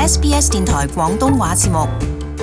SBS 電台廣東話節目。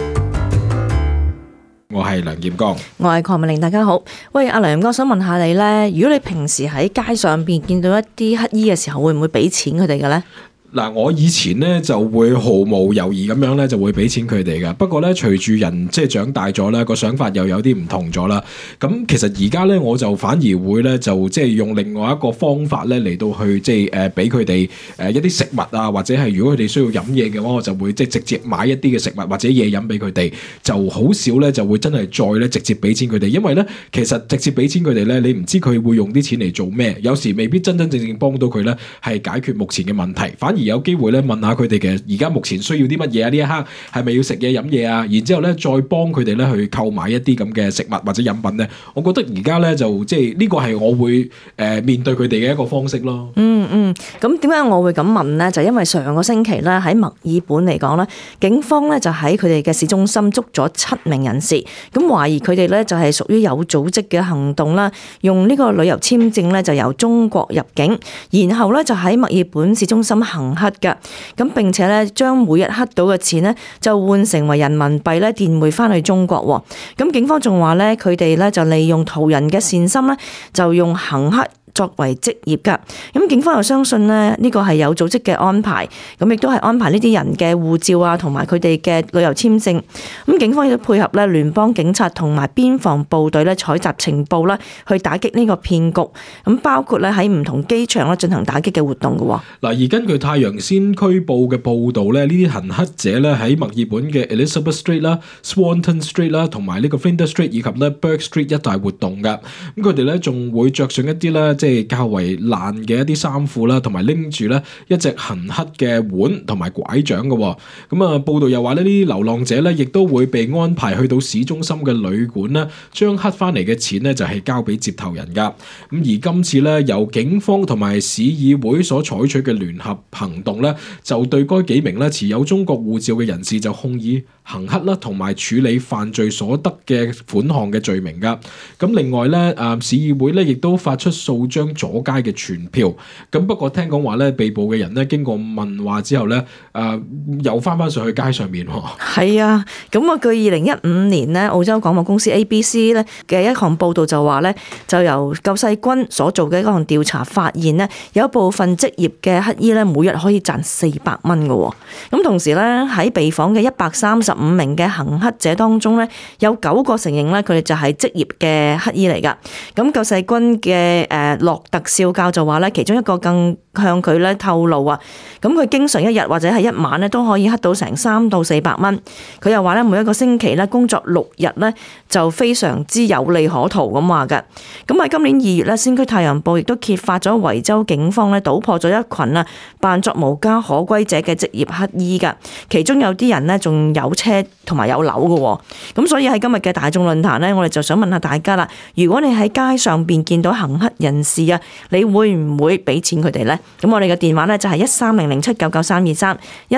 我係梁劍剛， 我係鄺美玲，大家好。喂，阿梁劍剛，想問下你呢，如果你平時喺街上邊見到一啲乞衣嘅時候，會唔會俾錢佢哋嘅呢？ 嗱，我以前咧就會毫無猶豫咁樣咧就會俾錢佢哋嘅。不過咧，隨住人即係長大咗咧，個想法又有啲唔同咗啦。咁其實而家咧我就反而會咧就即係用另外一個方法咧嚟到去即係俾佢哋一啲食物啊，或者係如果佢哋需要飲嘢嘅話，我就會即係直接買一啲嘅食物或者嘢飲俾佢哋，就好少咧就會真係再咧直接俾錢佢哋，因為咧其實直接俾錢佢哋咧，你唔知佢會用啲錢嚟做咩，有時未必真真正正幫到佢咧係解決目前嘅問題，反而有機會咧問下佢哋嘅而家目前需要啲乜嘢啊？呢一刻係咪要食嘢飲嘢啊？然之後咧再幫佢哋咧去購買一啲咁嘅食物或者飲品咧，我覺得而家咧就即係呢個係我會面對佢哋嘅一個方式咯。 咁點解我會咁問呢？就因為上個星期咧喺墨爾本嚟講咧，警方咧就喺佢哋嘅市中心捉咗7名人士，咁懷疑佢哋咧就係屬於有組織嘅行動啦，用呢個旅遊簽證咧就由中國入境，然後咧就喺墨爾本市中心行乞嘅。咁並且咧將每日乞到嘅錢咧就換成為人民幣咧電匯翻去中國。咁警方仲話咧佢哋咧就利用途人嘅善心咧，就用行乞作為職業㗎。咁警方又相信咧呢個係有組織嘅安排，咁亦都係安排呢啲人嘅護照啊，同埋佢哋嘅旅遊簽證。咁警方亦都配合咧聯邦警察同埋邊防部隊咧採集情報啦，去打擊呢個騙局。咁包括咧喺唔同機場咧進行打擊嘅活動嘅。 嗱，而根據太陽先驅報嘅報導咧，呢啲行乞者咧喺墨爾本嘅 Elizabeth Street 啦、Swanton Street 啦，同埋呢個 Flinders Street 以及咧 Bourke Street 一帶活動㗎。咁佢哋咧仲會着上一啲咧即係較為爛嘅一啲衫褲啦，同埋拎住咧一隻行乞嘅碗同埋拐杖嘅。咁啊，報道又話呢啲流浪者咧亦都會被安排去到市中心嘅旅館咧，將乞翻嚟嘅錢咧就係交俾接頭人噶。咁而今次咧由警方同埋市議會所採取嘅聯合行動咧，就對該幾名咧持有中國護照嘅人士就控以行乞啦，同埋處理犯罪所得嘅款項嘅罪名噶。咁另外咧，市議會咧亦都發出數張阻街嘅傳票。咁不過聽講話咧，被捕嘅人咧經過問話之後咧，又翻上去街上面。 係啊，咁啊，據2015年咧澳洲廣播公司 ABC 咧嘅一項報道就話咧，就由救世軍所做嘅一項調查發現咧，有部分職業嘅乞衣咧每日可以賺400蚊嘅。咁同時咧喺被訪嘅135名嘅行乞者當中咧，有9個承認咧佢哋就係職業嘅乞衣嚟噶。咁救世軍嘅洛特少教就話咧，其中一個更向佢咧透露啊，咁佢經常一日或者係一晚咧都可以乞到成300到400蚊。佢又話咧，每一個星期咧工作6日咧就非常之有利可圖咁話嘅。咁喺今年2月咧，先驅太陽報亦都揭發咗維州警方咧搗破咗一群啊扮作無家可歸者嘅職業乞衣噶，其中有啲人咧仲有車同埋有樓嘅。咁所以喺今日嘅大眾論壇咧，我哋就想問下大家啦，如果你喺街上邊見到行乞人士啊，你會唔會俾錢佢哋呢？咁我哋嘅電話咧就係1300799323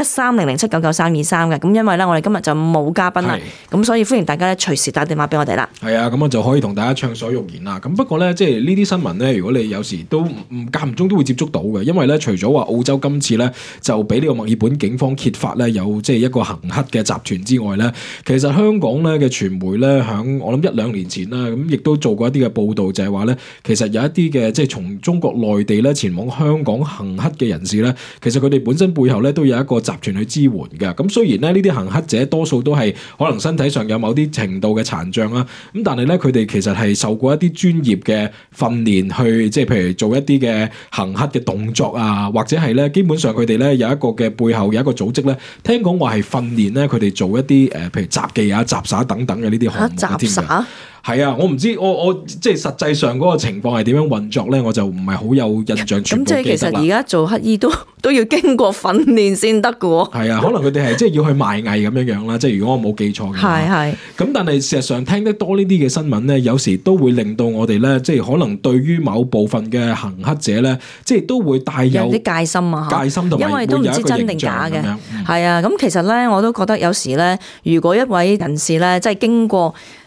1300799323嘅。咁因為咧我哋今日就冇嘉賓啦，咁所以歡迎大家咧隨時打電話俾我哋啦。 係啊，咁我就可以同大家暢所欲言啦。咁不過咧，即係呢啲新聞咧，如果你有時都間唔中都會接觸到嘅，因為咧除咗話澳洲今次咧就俾呢個墨爾本警方揭發咧有即係一個行乞嘅集團之外咧，其實香港咧嘅傳媒咧響我諗1-2年前啦，咁亦都做過一啲嘅報導，就係話咧其實有一啲嘅即係從中國內地咧前往香港行乞嘅人士咧，其實佢哋本身背後咧都有一個集團去支援嘅。咁雖然咧呢啲行乞者多數都係可能身體上有某啲程度嘅殘障啦，咁但係咧佢哋其實係受過一啲專業嘅訓練去即係譬如做一啲嘅行乞嘅動作啊，或者係咧基本上佢哋咧有一個嘅背後有一個組織咧，聽講話係訓練咧佢哋做一啲譬如雜技啊、雜耍等等嘅呢啲項目添嘅。係啊，我唔知我即係實際上嗰個情況係點樣運作咧，我就唔係好有印象全部記得啦。咁即係其實而家做乞衣都要經過訓練先得㗎喎。 係啊，可能佢哋係即係要去賣藝咁樣啦。即係如果我冇記錯嘅話。係。咁但係事實上聽得多呢啲嘅新聞咧，有時都會令到我哋咧，即係可能對於某部分嘅行乞者咧，即係都會帶有啲戒心啊。 戒心同埋因為都唔知真定假嘅。係啊，咁其實咧我都覺得有時咧，如果一位人士咧即係經過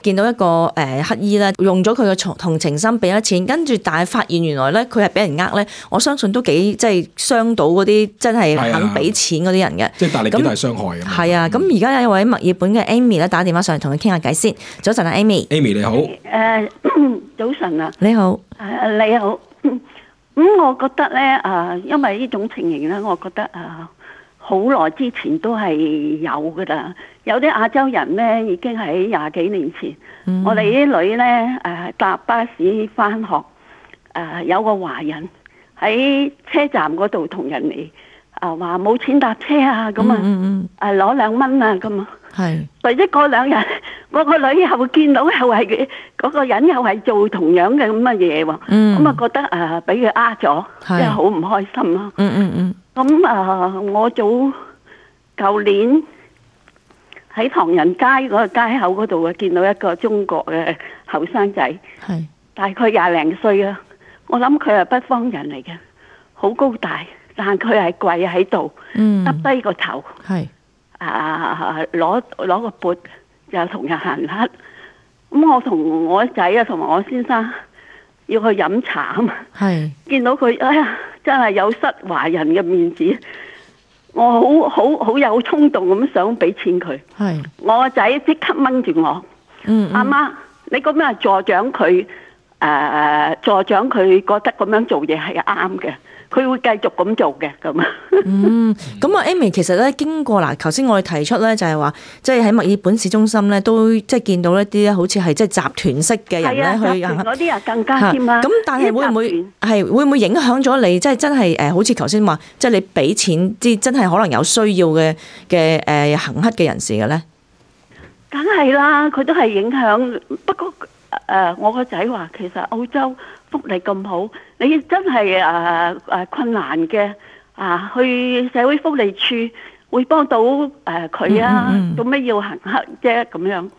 見到一個乞兒咧，用咗佢嘅同情心俾咗錢，跟住但係發現原來咧佢係俾人呃咧，我相信都幾即係傷到嗰啲真係肯俾錢嗰啲人嘅， 即係帶嚟幾大傷害咁。 係啊，咁而家有一位墨爾本嘅 Amy 咧打電話上嚟同佢傾下偈先。早晨啊 Amy。Amy 你好。 早晨啊。 你好。 你好。我覺得咧因為呢種情形咧，我覺得好耐之前都係有噶啦。有啲亞洲人咧已經喺20幾年前，我哋啲女咧搭巴士返學，有個華人喺車站嗰度同人哋話冇錢搭車啊，咁攞2蚊啊咁啊。係。或者過2日，嗰個女又見到又係嗰個人又係做同樣嘅咁嘅嘢喎。咁覺得俾佢呃咗，真係好唔開心咯。咁我舊年喺唐人街嗰個街口嗰度見到一個中國嘅後生仔，大概20零歲啊。我諗佢係北方人嚟嘅，好高大，但佢係跪喺度，耷低個頭，攞個缽又同人行乞。咁我同我仔啊，同埋我先生要去飲茶啊嘛，見到佢，哎呀，真係有失華人嘅面子。我好有衝動咁想俾錢佢。我個仔即刻掹住我，阿媽，你咁樣助長佢，助長佢覺得咁樣做嘢係啱嘅，佢會繼續咁做嘅咁啊。 咁啊 Amy 其實咧經過嗱，頭先我哋提出咧就係話，即係喺墨爾本市中心咧都即係見到一啲好似係即係集團式嘅人咧去嗰啲人更加添啦。 咁但係會唔會影響咗你？即係真係好似頭先話，即係你俾錢啲真係可能有需要嘅行乞嘅人士嘅咧？ 梗係啦，佢都係影響。不過我個仔話其實澳洲福利咁好，你真係困難嘅去社會福利處會幫到佢啊，做咩要行乞啫咁樣？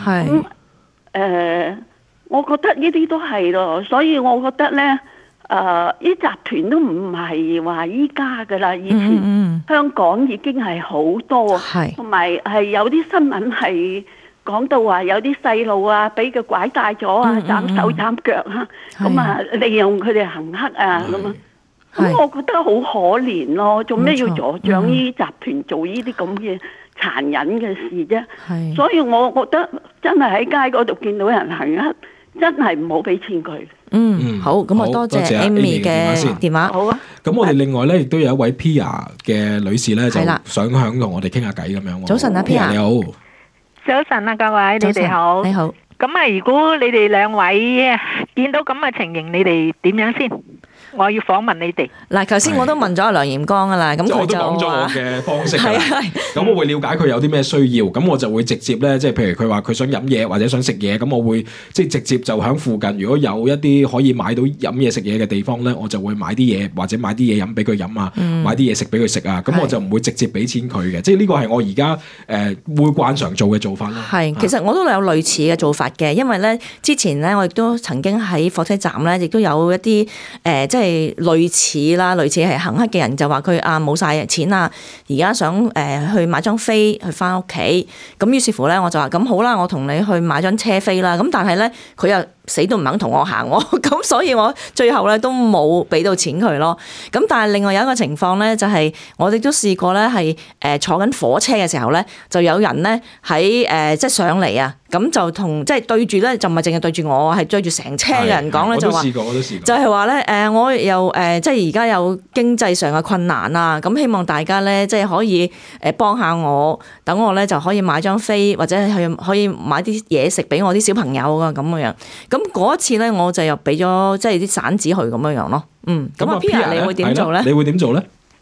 我覺得呢啲都係咯，所以我覺得咧呢集團都唔係話依家噶啦，以前香港已經係好多，同埋係有啲新聞係講到話有啲細路俾佢拐帶咗啊，斬手斬腳啊，咁利用佢哋行乞啊咁啊，咁我覺得好可憐咯，做咩要助長呢集團做呢啲咁嘅殘忍嘅事啫？所以我覺得真係喺街嗰度見到人行乞，真係唔好俾錢佢。 好，咁啊多謝 Amy 嘅電話。好啊。 咁我哋另外咧亦都有一位 Pia 嘅女士咧，就想同我哋傾下偈咁樣。 早晨啊 Pia。 你好。 早晨啊各位，你哋好。 你好。 咁如果你哋兩位見到咁嘅情形，你哋點樣先？我要訪問你哋。嗱， 頭先我都問咗阿梁炎光噶啦，咁佢就講咗我嘅方式啦。咁我會了解佢有啲咩需要，咁我就會直接咧，即係譬如佢話佢想飲嘢或者想食嘢，咁我會即係直接就喺附近，如果有一啲可以買到飲嘢食嘢嘅地方咧，我就會買啲嘢或者買啲嘢飲俾佢飲啊，買啲嘢食俾佢食啊。咁我就唔會直接俾錢佢嘅，即係呢個係我而家會慣常做嘅做法啦。 其實我都有類似嘅做法嘅，因為咧之前咧我亦都曾經喺火車站咧，亦都有一啲即係類似係行乞嘅人，就話佢冇晒錢啊，而家想去買張飛去翻屋企，咁於是乎咧我就話咁好啦，我同你去買張車飛啦，咁但係咧佢又死都唔肯同我行喎，咁所以我最後咧都冇俾到錢佢咯。咁但係另外有一個情況咧，就係我哋都試過咧係坐緊火車嘅時候咧，就有人咧喺即係上嚟啊，咁就同即係對住咧，就唔係淨係對住我，係對住成車嘅人講咧，就話我都試過， 就係話咧我又即係而家有經濟上嘅困難啊，咁希望大家咧即係可以幫下我，等我咧就可以買張飛或者係可以買啲嘢食俾我啲小朋友啊咁樣。咁嗰一次咧，我就又俾咗即係啲散紙佢咁樣咯。咁啊 Pia 你會點做咧？ 你會點做咧？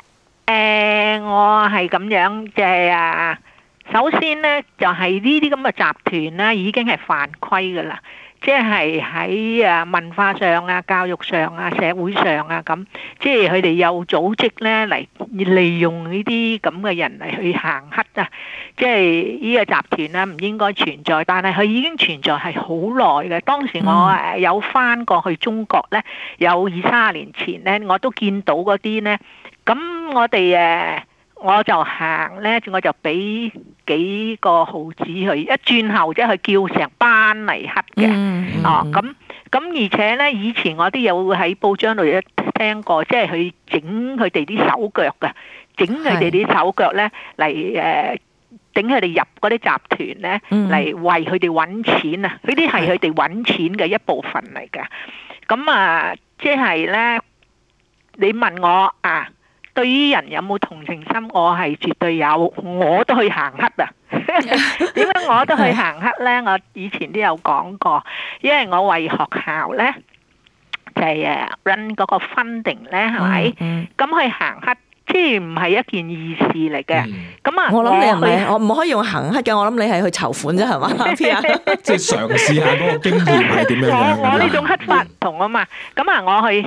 我係咁樣，就係首先咧就係呢啲咁嘅集團咧已經係犯規噶啦，即係喺文化上啊、教育上啊、社會上啊咁，即係佢哋有組織咧嚟利用呢啲咁嘅人嚟去行乞啊，即係呢個集團咧唔應該存在，但係佢已經存在係好耐嘅。當時我有翻過去中國咧，有20-30年前咧，我都見到嗰啲咧，咁我哋我就行咧，我就俾幾個號子去，一轉後即係佢叫成班嚟乞嘅。咁而且咧，以前我都有喺報章度聽過，即係去整佢哋啲手腳嘅，整佢哋啲手腳咧嚟整佢哋入嗰啲集團咧，嚟為佢哋揾錢啊！呢啲係佢哋揾錢嘅一部分嚟嘅。咁啊，即係咧，你問我啊，對於人有冇同情心？我係絕對有，我都去行乞啊！點解我都去行乞咧？我以前都有講過，因為我為學校咧就係run 嗰個 funding 咧，係咪？咁去行乞。即係唔係一件易事嚟嘅，咁啊， 我諗你係咪？我唔可以用行乞嘅，我諗你係去籌款啫，係嘛？即係嘗試下嗰個經驗係點樣。 我呢種乞法唔同啊嘛，咁啊，我去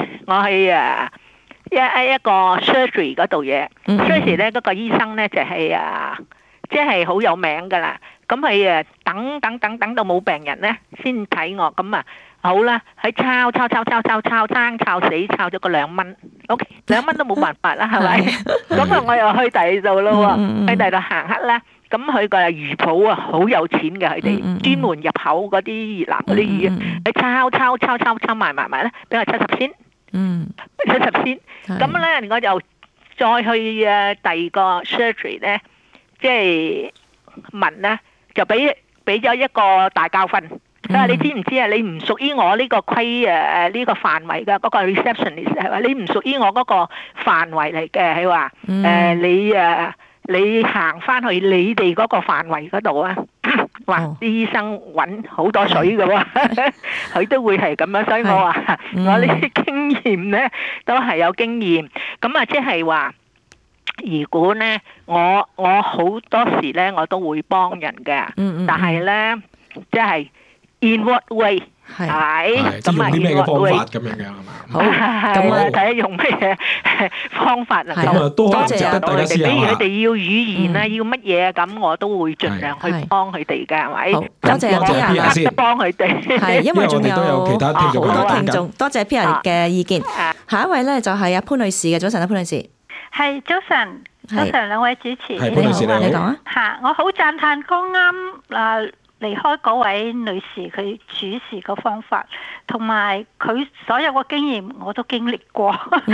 一個 surgery 嗰度嘢，surgery 咧嗰個醫生咧就係即係好有名噶啦，咁佢等到冇病人咧先睇我，咁啊。好啦，喺抄死，抄咗個2蚊，OK， 2蚊都冇辦法啦，係咪？咁啊，我又去第二度咯喎，去第二度行乞咧。咁佢個魚鋪啊，好有錢嘅，佢哋專門入口嗰啲越南嗰啲魚，你抄埋咧，俾我70仙，70仙。咁咧，我就再去第二個 surgery 咧，即係問咧，就俾咗一個大教訓。佢話：你知唔知啊？你唔屬於我呢個呢個範圍嘅嗰個 receptionist 係話，你唔屬於我嗰個範圍嚟嘅。佢話：你行翻去你哋嗰個範圍嗰度啊！哇！啲醫生揾好多水嘅喎，佢都會係咁樣。所以我話我呢啲經驗咧都係有經驗。咁啊，即係話，如果咧我好多時咧我都會幫人嘅，但係咧即係。In what way 係咪？ 咁用啲咩嘅方法咁樣嘅係嘛？ 好，咁啊睇下用咩嘢方法啊？ 咁啊都值得大家思考下。 比如佢哋要語言啊，要乜嘢咁我都會盡量去幫佢哋嘅，係咪？ 多謝 Pia 先，幫佢哋。 係因為仲都有其他聽眾好多聽眾，多謝 Pia 嘅意見。下一位咧就係阿潘女士嘅，早晨啊，潘女士。 係早晨，兩位主持。 係潘女士， 你講啊。 嚇，我好讚歎剛啱離開嗰位女士佢處事個方法，同埋佢所有個經驗我都經歷過。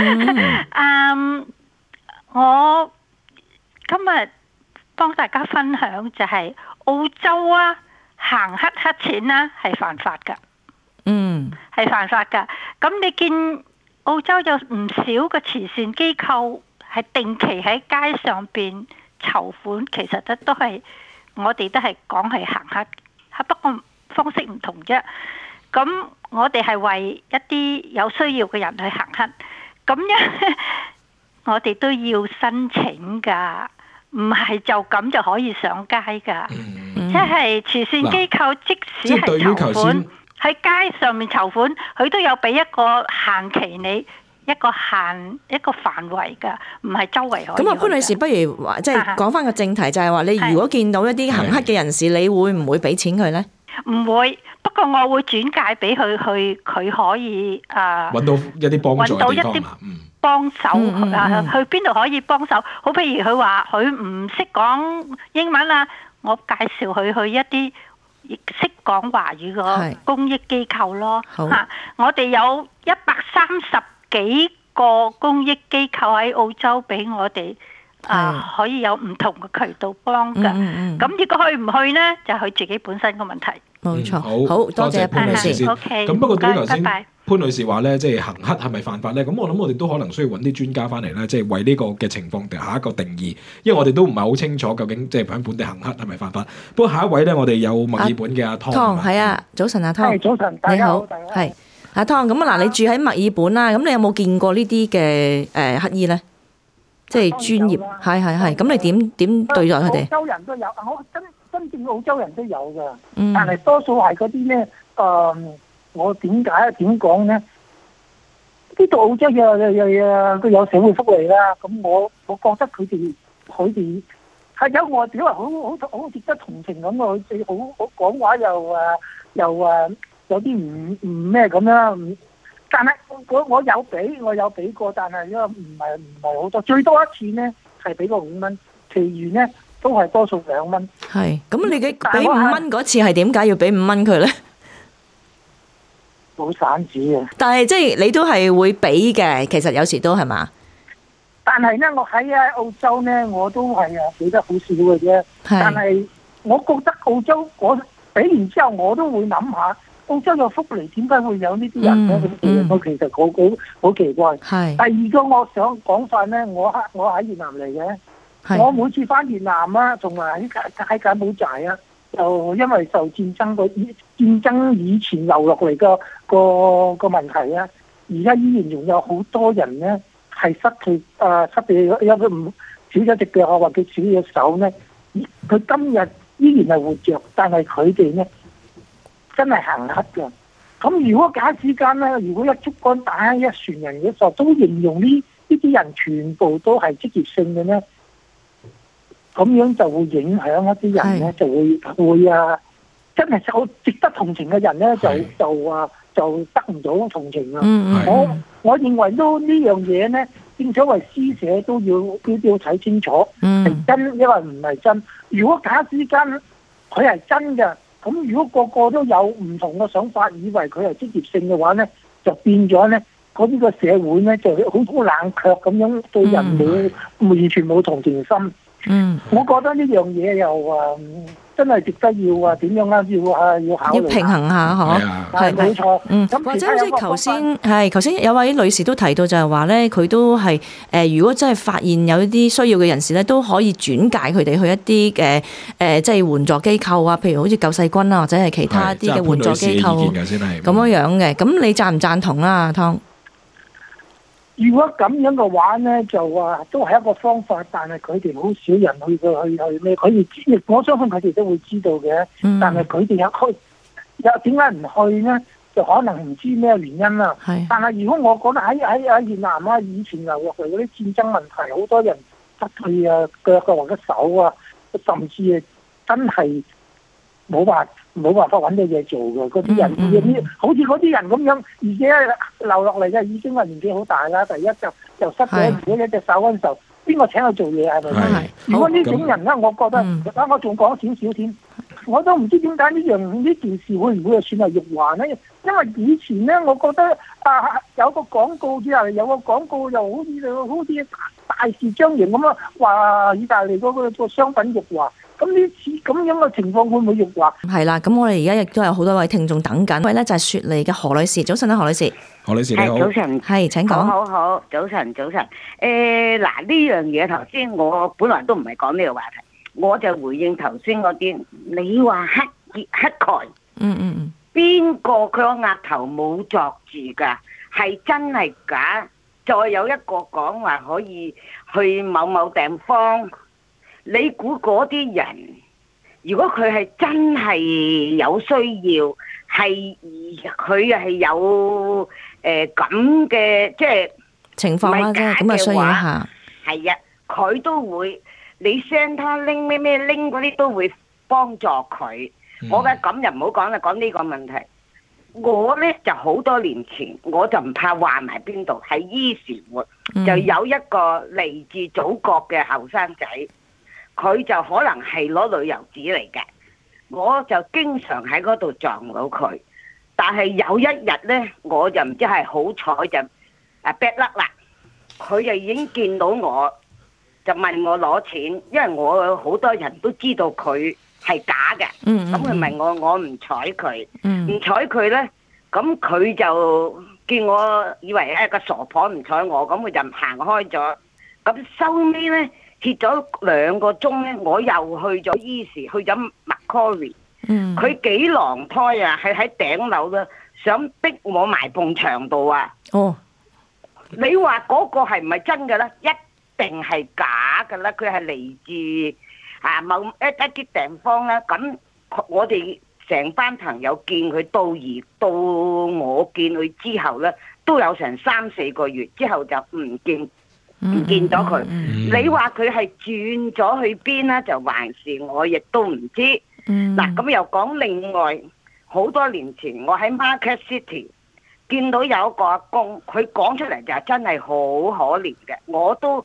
我今日幫大家分享就係澳洲啊，行乞錢啦係犯法㗎。係犯法㗎。咁你見澳洲有唔少嘅慈善機構係定期喺街上邊籌款，其實都係。我哋都係講係行乞，不過方式唔同啫。咁我哋係為一啲有需要嘅人去行乞，咁樣我哋都要申請㗎，唔係就咁就可以上街㗎。即係慈善機構，即使係籌款喺街上面籌款，佢都有俾一個限期你。一個範圍㗎，唔係周圍可以。咁啊，潘女士，不如話即係講翻個正題，就係話你如果見到一啲行乞嘅人士，你會唔會俾錢佢咧？唔會，不過我會轉介俾佢去，佢可以揾到一啲幫助嘅地方，幫手去邊度可以幫手？好，譬如佢話佢唔識講英文啊，我介紹佢去一啲識講華語嘅公益機構咯。嚇，我哋有130幾個公益機構喺澳洲俾我哋可以有唔同嘅渠道幫㗎。咁如果去唔去呢？就佢自己本身個問題。冇錯，好多謝潘女士先。咁不過對於頭先潘女士話咧，即係行乞係咪犯法咧？咁我諗我哋都可能需要揾啲專家翻嚟咧，即係為呢個嘅情況定下一個定義，因為我哋都唔係好清楚究竟即係喺本地行乞係咪犯法。不過下一位咧，我哋有墨爾本嘅阿湯。係啊，早晨阿湯。早晨，大家好，係。阿湯，咁啊嗱，你住喺墨爾本啦，咁你有冇見過呢啲嘅乞兒咧？即係專業，係，咁你點對待佢哋？澳洲人都有，我真正澳洲人都有噶，但係多數係嗰啲咧，我點講咧？呢度澳洲都有社會福利啦，咁我覺得佢哋係有我哋，因為好值得同情咁啊！佢哋好講話又有啲唔咩咁啦，但係我有俾過，但係因為唔係好多，最多一次呢係俾過5蚊，其餘呢都係多數2蚊。 係，咁你嘅俾5蚊嗰次係點解要俾5蚊佢咧？ 冇散紙啊！ 但係即係你都係會俾嘅，其實有時都係嘛？ 但係咧，我喺澳洲咧，我都係俾得好少嘅啫。但係我覺得澳洲我俾完之後，我都會諗下澳洲有福利，點解會有呢啲人咧？我其實好奇怪。係。第二個我想講法咧，我喺越南嚟嘅，我每次翻越南啊，同埋喺柬埔寨啊，就因為受戰爭以前留落嚟個問題啊，而家依然仲有好多人咧係失去有佢唔少咗隻腳啊，或者少咗手咧，佢今日依然係活着，但係佢哋咧真係行乞㗎。咁如果假之間咧，如果一竹竿打一船人嘅時候，都形容呢啲人全部都係職業性嘅咧，咁樣就會影響一啲人咧，就會真係好值得同情嘅人咧，就得唔到同情啦。我認為都呢樣嘢咧，正所謂施捨都要睇清楚，係真因為唔係真。如果假之間佢係真嘅，咁如果個個都有唔同嘅想法，以為佢係職業性嘅話咧，就變咗咧，嗰啲個社會咧就好冷卻咁樣，對人完全冇同情心。我覺得呢樣嘢又真係值得要點樣要考慮，要平衡下嗬， 係冇錯。 或者好似頭先有位女士都提到就係話咧，佢都係如果真係發現有一啲需要嘅人士咧，都可以轉介佢哋去一啲嘅即係援助機構啊，譬如好似救世軍啊，或者係其他啲嘅援助機構咁樣嘅。咁你贊唔贊同啦，湯？ 如果咁樣嘅話咧，就都係一個方法，但係佢哋好少人去咩？佢哋我相信佢哋都會知道嘅，但係佢哋又點解唔去咧？就可能唔知咩原因啦。但係如果我覺得喺越南啊，以前流落嚟嗰啲戰爭問題，好多人失去腳或者手啊，甚至真係冇辦法揾到嘢做嘅嗰啲人，好似嗰啲人咁樣，而且留落嚟嘅已經係年紀好大啦。第一就失咗自己一隻手嗰陣時候，邊個請佢做嘢係咪？如果呢種人咧，我覺得我仲講少少添，我都唔知點解呢件事會唔會算係辱華呢？因為以前咧，我覺得有個廣告之後，有個廣告又好似大肆張揚咁啊，話意大利嗰個商品辱華。咁呢次咁樣嘅情況會唔會辱華？ 係啦，咁我哋而家亦都有好多位聽眾等緊，一位咧就係雪梨嘅何女士，早晨啦，何女士。 何女士你好。 早晨。 係請講。 好，早晨。嗱呢樣嘢頭先我本來都唔係講呢個話題，我就回應頭先嗰啲。你話乞丐，邊個佢個額頭冇作字㗎？係真係假？再有一個講話可以去某某地方。你估嗰啲人，如果佢係真係有需要，係佢係有咁嘅即係情況啦，咁嘅需要下， 係啊，佢都會你 send 他拎咩拎嗰啲都會幫助佢。我嘅咁就唔好講啦，講呢個問題。我呢就好多年前，我就唔怕話埋邊度，喺伊士活就有一個嚟自祖國嘅後生仔。佢就可能係攞旅遊紙嚟嘅，我就經常喺嗰度撞到佢。但係有一日呢，我就唔知係好彩就bad luck啦。佢就已經見到我，就問我攞錢，因為我好多人都知道佢係假嘅。咁佢問我唔睬佢，唔睬佢呢，咁佢就見我以為係個傻婆唔睬我，咁佢就行開咗。咁收尾呢。跌咗2個鐘咧，我又去咗伊士，去咗 Macquarie。佢幾狼胎啊！係喺頂樓啦，想逼我埋埲牆度啊！你話嗰個係唔係真嘅咧？一定係假嘅啦！佢係嚟自某一啲地方啦。咁我哋成班朋友見佢到我見佢之後咧，都有成3-4個月之後就唔見咗佢。你話佢係轉咗去邊咧，就還是我亦都唔知。嗱，咁又講另外，好多年前我喺 Market City 見到有一個阿公，佢講出嚟就真係好可憐嘅，我都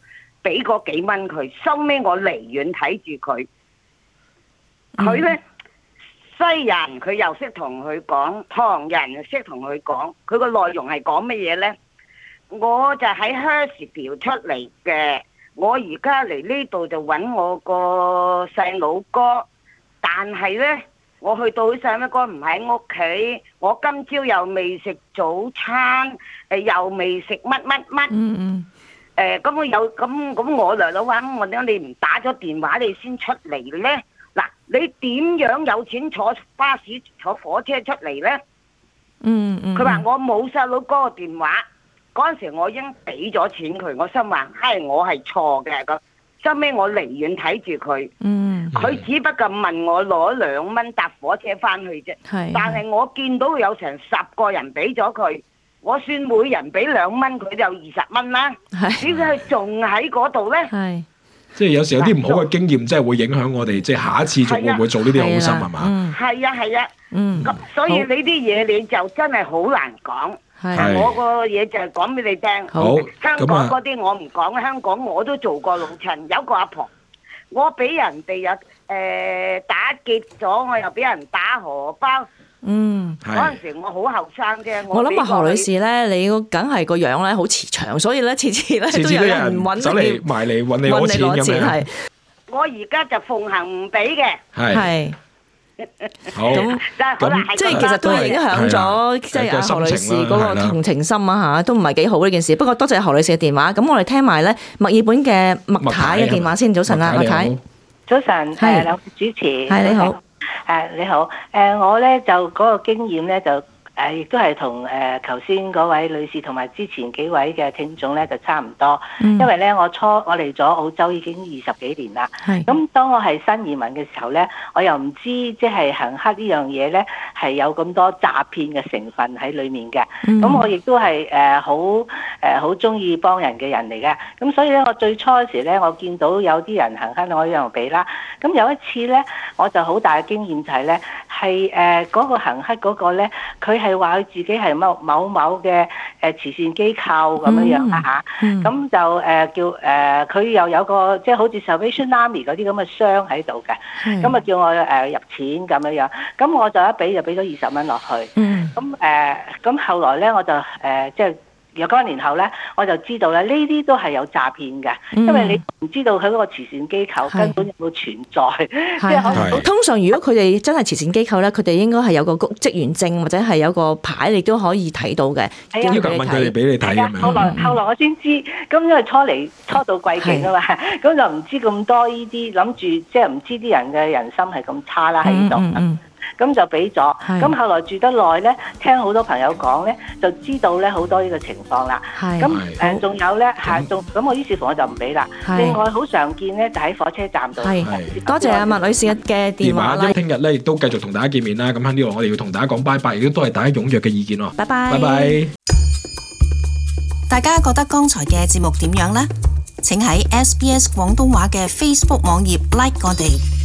俾嗰幾蚊佢，收尾我離遠睇住佢，佢咧西人佢又識同佢講，唐人又識同佢講，佢個內容係講乜嘢咧？我就喺 Hurstville 出嚟嘅，我而家嚟呢度就揾我個細佬哥，但係咧我去到細佬哥唔喺屋企，我今朝又未食早餐，又未食乜乜乜。咁我有咁我嚟佬話我點解你唔打咗電話你先出嚟咧？嗱，你點樣有錢坐巴士坐火車出嚟咧？佢話我冇細佬哥個電話，嗰陣時我已經俾咗錢佢，我心話係我係錯嘅咁。收尾我離遠睇住佢，佢只不過問我攞2蚊搭火車翻去啫。但係我見到有成10個人俾咗佢。我算每人俾2蚊，佢就20蚊啦。點解佢仲喺嗰度咧？ 即係有時有啲唔好嘅經驗，真係會影響我哋，即係下一次仲會唔會做呢啲好心係嘛？ 係啊。咁所以呢啲嘢你就真係好難講。我個嘢就係講俾你聽。香港嗰啲我唔講，香港我都做過老襯，有個阿婆，我俾人哋又打劫咗，我又俾人打荷包。嗰陣時我好後生啫， 我諗何女士咧，你梗係個樣咧好慈祥，所以咧次次咧都有人揾你，走嚟埋嚟揾你攞錢咁樣。 我而家就奉行唔俾嘅。 係。 好。咁即係其實都影響咗即係何女士嗰個同情心啊嚇，都唔係幾好呢件事。不過多謝何女士嘅電話，咁我哋聽埋咧墨爾本嘅麥太嘅電話先。早晨啊，麥太。 早晨，兩位主持。 係你好。 你好，我咧就嗰個經驗咧就亦都係同頭先嗰位女士同埋之前幾位嘅聽眾咧就差唔多，因為咧我嚟咗澳洲已經20幾年啦。咁當我係新移民嘅時候咧，我又唔知即係行乞呢樣嘢咧係有咁多詐騙嘅成分喺裡面嘅。咁我亦都係好中意幫人嘅人嚟嘅。咁所以咧，我最初嗰時咧，我見到有啲人行乞，我一樣俾啦。咁有一次咧，我就好大嘅經驗就係咧，係嗰個行乞嗰個咧，佢係話佢自己係某嘅慈善機構咁樣啦嚇，咁就叫佢又有個即係好似 Salvation Army 嗰啲咁嘅箱喺度嘅，咁啊叫我入錢咁樣，咁我就一俾就俾咗20蚊落去，咁後來咧我就即係。若干年後咧，我就知道咧，呢啲都係有詐騙嘅，因為你唔知道佢嗰個慈善機構根本有冇存在。即係通常如果佢哋真係慈善機構咧，佢哋應該係有個職員證或者係有個牌，你都可以睇到嘅。 要求問佢哋俾你睇咁樣。 後來我先知，咁因為初到貴境啊嘛，咁就唔知咁多呢啲，諗住即係唔知啲人嘅人心係咁差啦喺呢度。咁就俾咗，咁後來住得耐咧，聽好多朋友講咧，就知道咧好多呢個情況啦。咁仲有咧咁我於是乎我就唔俾啦。另外好常見咧，就喺火車站度。 多謝阿麥女士嘅電話啦。 聽日咧亦都繼續同大家見面啦。咁喺呢度我哋要同大家講拜拜，亦都多謝大家踴躍嘅意見喎。 拜拜。 拜拜。 大家覺得剛才嘅節目點樣呢？請喺SBS 廣東話嘅 Facebook 網頁 like 我哋。